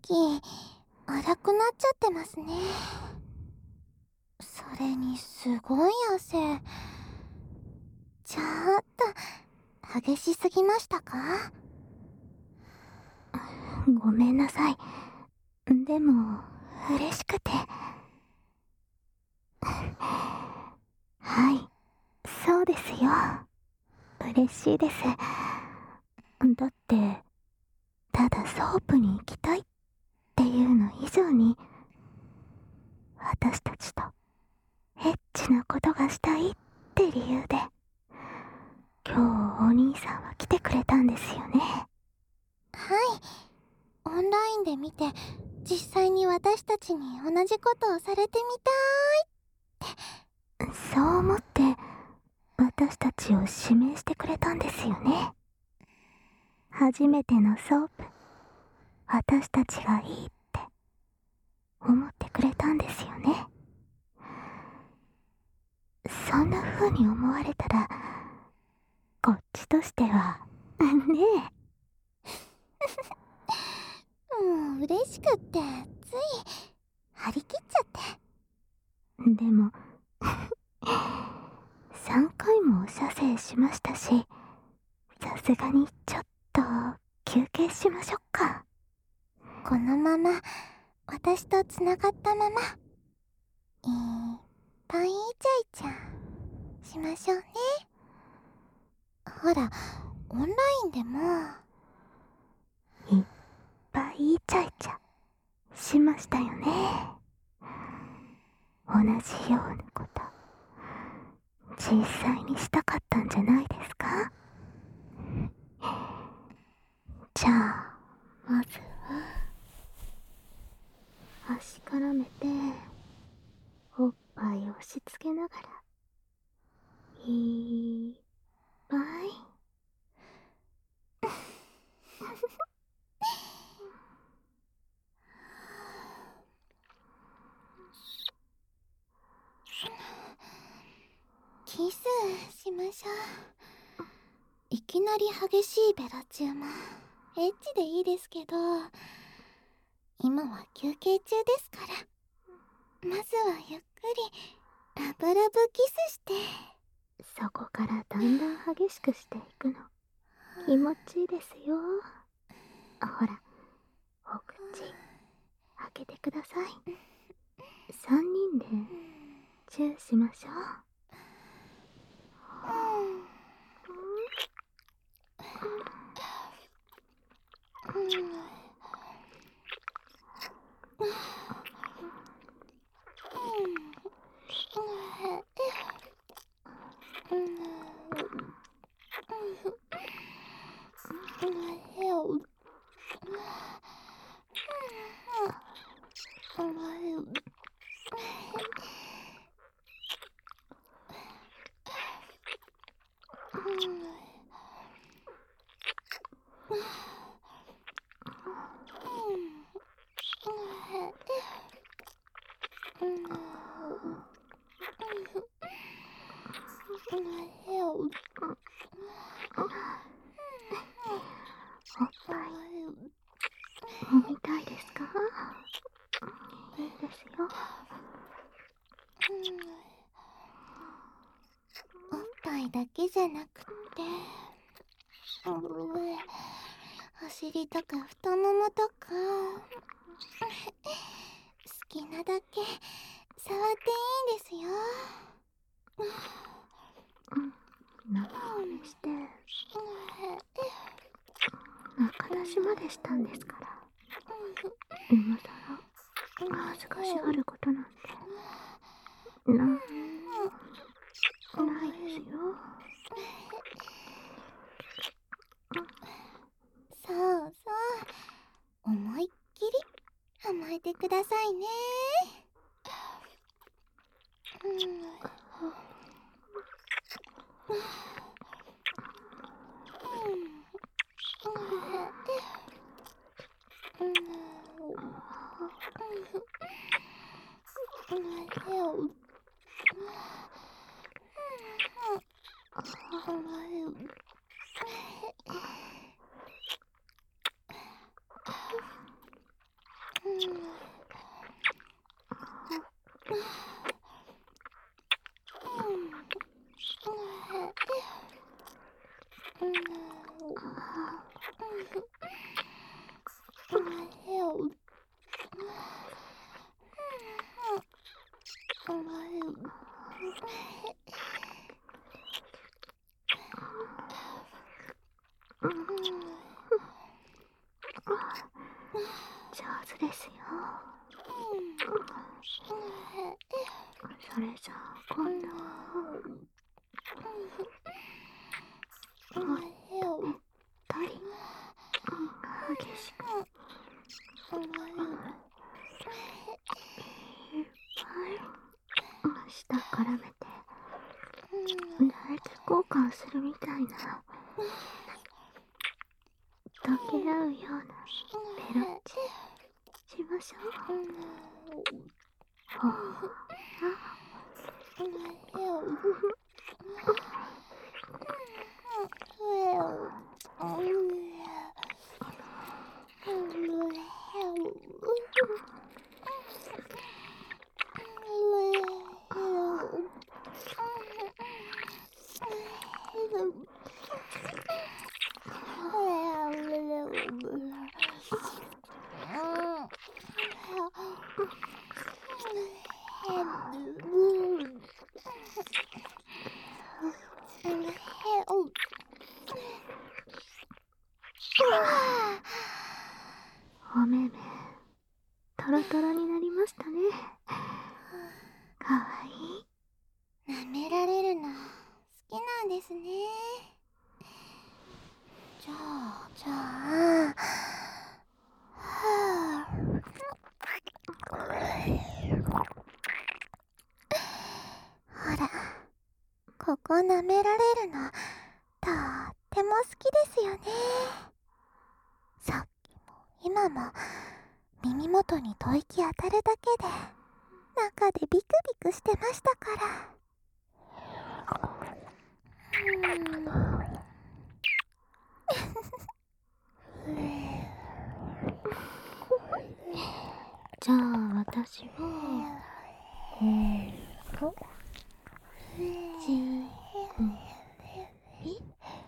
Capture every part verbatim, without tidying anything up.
き荒くなっちゃってますね。それにすごい汗。ちょっと激しすぎましたか？ ごめんなさい。でも嬉しくて。はい、そうですよ。嬉しいです。だってただソープに行きたいっていうの以上に、私たちとエッチなことがしたいって理由で今日お兄さんは来てくれたんですよね。 はい。オンラインで見て実際に私たちに同じことをされてみたーいって。 そう思って私たちを指名してくれたんですよね。初めてのソープ、私たちがいいって思ってくれたんですよね。そんな風に思われたらこっちとしてはねもう嬉しくってつい張り切っちゃって。 え。でもさんかいも射精しましたし、さすがにちょっと休憩しましょっか。 このまま私とつながったままいっぱいイチャイチャしましょうね。ほらオンラインでもいっぱいイチャイチャしましたよね。同じようなこと実際にしたかったんじゃないですか？じゃあまずは足からめておっぱい押し付けながらいっぱいキスしましょう。いきなり激しいベロチューもエッチでいいですけど、今は休憩中ですから、まずはゆっくりラブラブキスして、 そこからだんだん激しくしていくの気持ちいいですよ。ほらお口開けてください。さんにんでチューしましょう。おっぱい飲みたいですか？いいですよ。 おっぱいだけじゃなくってお尻とか太ももとか好きなだけ触っていいんですよ。 生ハメして中出しまでしたんですから、今さら恥ずかしがることなんてなんないですよ。 そうそう、思いっきり甘えてくださいね。 上手ですよ。それじゃあ今度はもっとねっとり激しくいっぱい舌絡めて唾液交換するみたいな溶け合うようなベロッチしましょう。ほらおめめトロトロになりましたね。かわいい。 舐められるの好きなんですね。じゃあじゃあはあほら、ここ舐められるのとっても好きですよね。さっきも今も耳元に吐息当たるだけで中でビクビクしてましたから。 じゃあ私はえーとじうんえ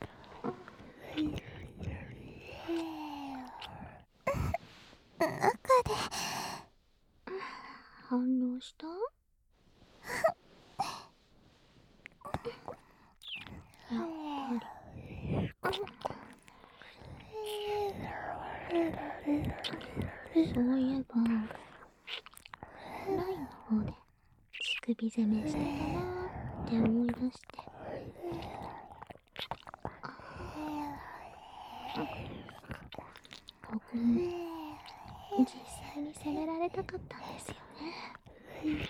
中で反応した？やっぱりそういえばラインの方で乳首攻めしてたなーって思い出して、僕も実際に攻められたかったんですよね。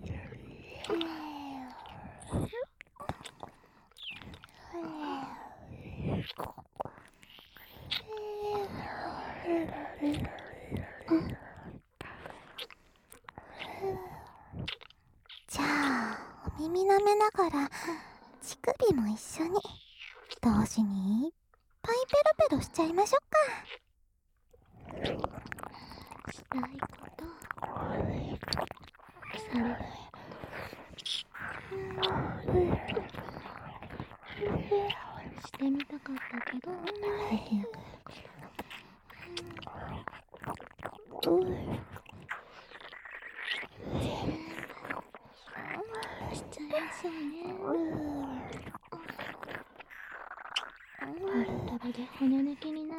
じゃあお耳舐めながら乳首も一緒に同時にいっぱいペロペロしちゃいましょうか。 したいことされないことしてみたかったけどできなかった。しちゃいましょうね。トロトロで骨抜きになる。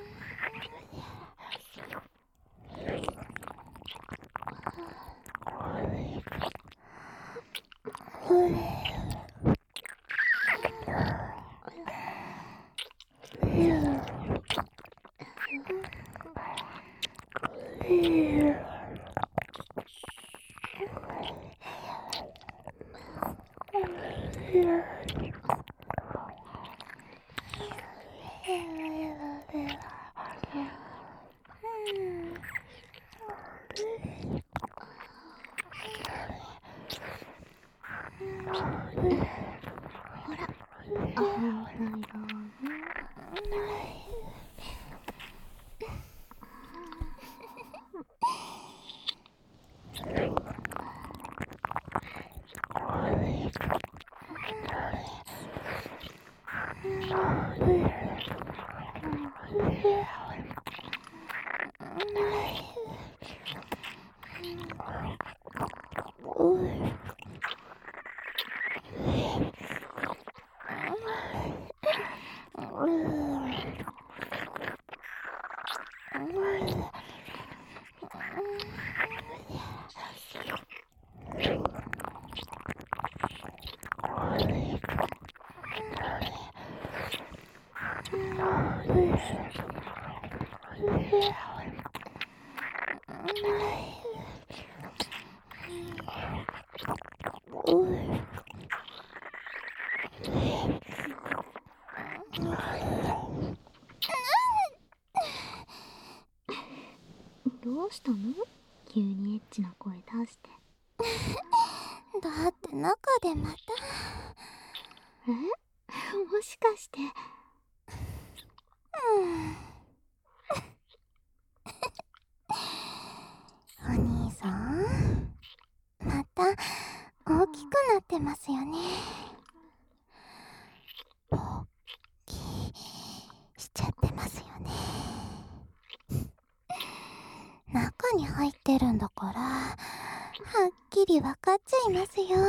ほら、反対側ね。 どうしたの？急にエッチな声出して。 だって中でまた。 え？もしかして。 お兄さん、また大きくなってますよね。ポッキーしちゃってますよね。中に入ってるんだからはっきり分かっちゃいますよ。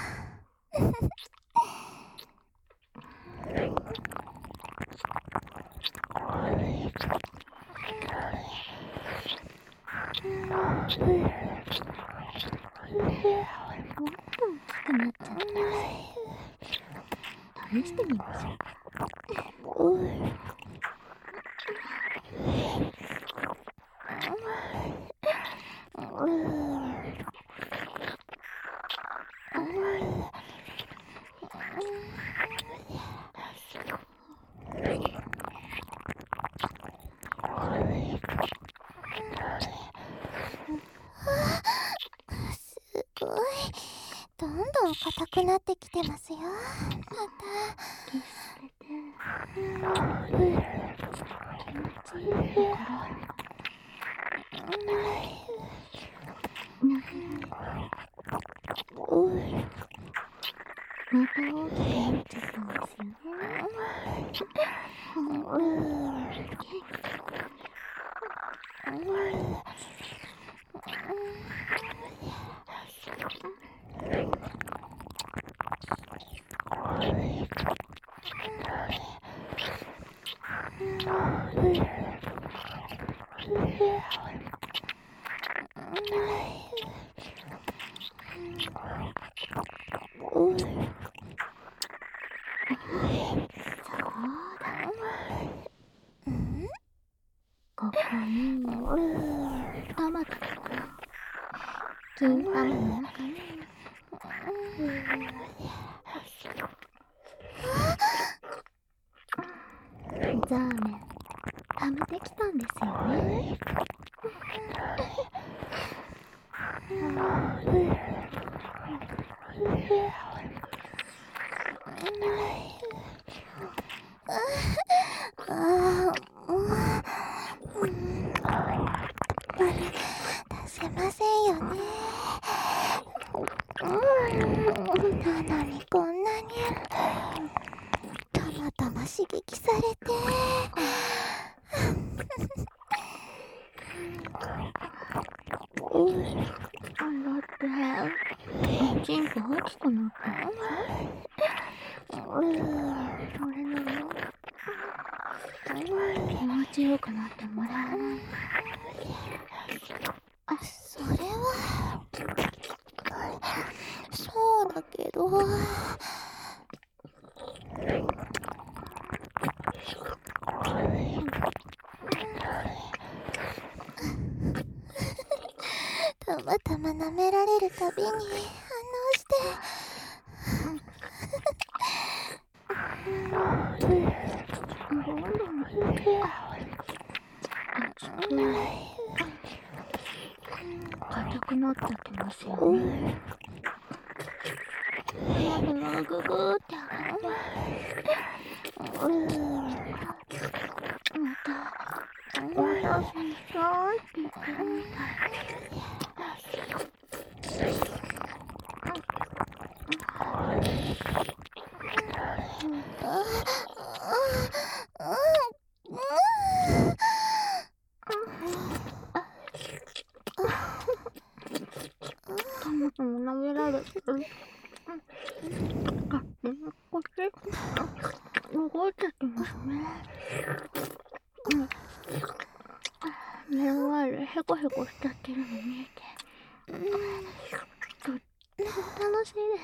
もっと大きくなっちゃった。試してみましょう。 すごい、どんどん硬くなってきてますよ。またキスされて気持ちいいところ。また大きくなっちゃったんですよね。ここに玉と金玉の中にザーメン溜めてきたんですよね。 ああ、もう、うん、出せませんよね。うん、なのにこんなにたまたま刺激されて。 だってチンコ大きくなったんでしょ。それなの気持ちよくなってもらえない。 あ、それはそうだけど。たまたま舐められるたびに反応してどんどん熱く硬くなってきますよね。喉がググーって上がってまたおやすみなさいって言ってるみたい。 動いちゃってますね。目の前でヘコヘコしちゃってるの見えて、とっても楽しいです。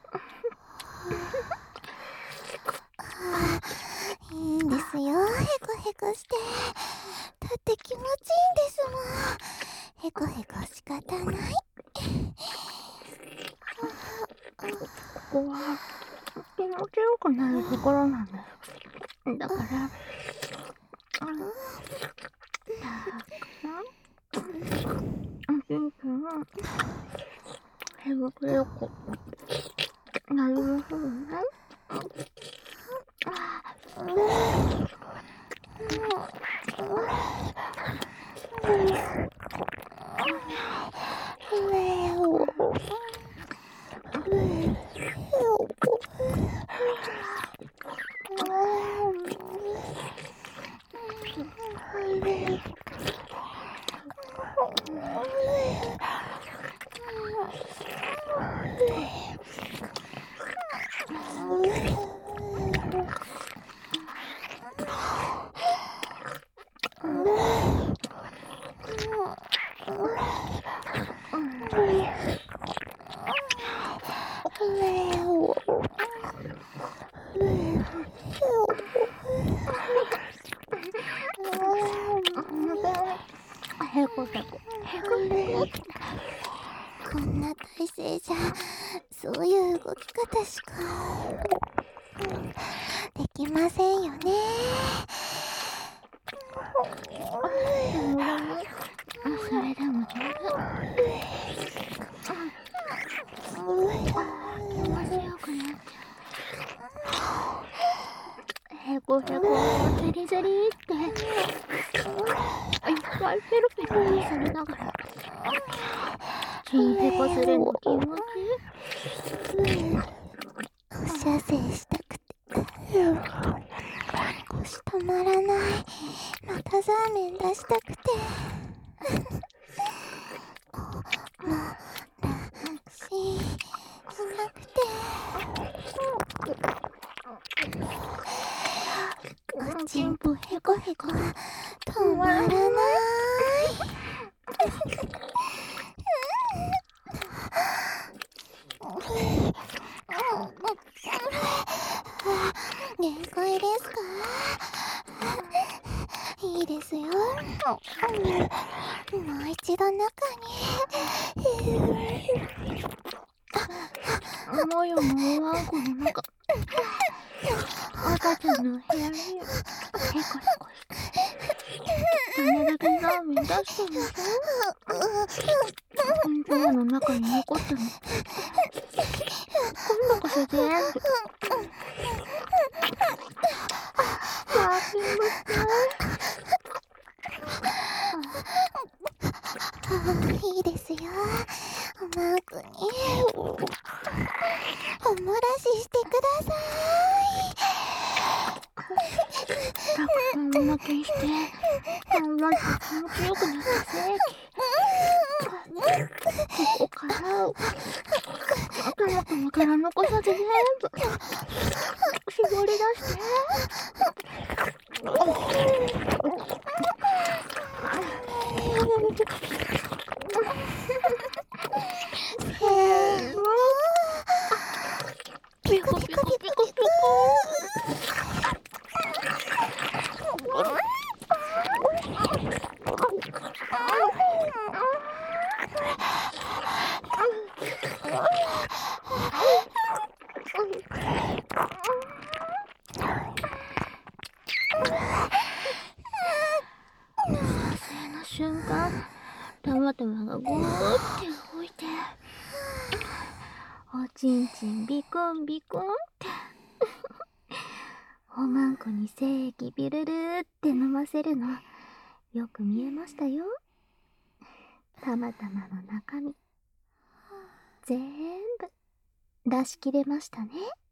いいんですよ、ヘコヘコして。だって気持ちいいんですもん。ヘコヘコ仕方ない。 ここは気持ちよくなるところなんです。だから、たくさん、元気に、ヘルクよくなりますよね。ヘコヘコヘコヘコ。 こんな体勢じゃそういう動き方しかできませんよね。 それでも十分。気持ちよくなっちゃう。ヘコヘコゼリゼリっていっぱいペロペロにされながらヘコするの気持ちいい。 おしゃせいしたくて腰止まらない。またザーメン出したくてもう楽ししたくておちんぽヘコヘコ止まらない。限界ですか？いいですよ。もう一度中に。 もよもワンコの中、赤ちゃんの部屋にヘコヘコして種だけザーメン出したんでしょ。うんちの中に残ったの今度こそ全部ワーキングしていいですよ。おまくにおもらししてください。 たくさんおまけして頑張って気持ちよくなったせいここから頭頭から残さず全部絞り出してピコピコピコピコ。撮影の瞬間、たまたまがゴーって動いて、おちんちんビコンビコンっておまんこに精液ビルルーって飲ませるのよく見えましたよ。たまたまの中身全部出し切れましたね。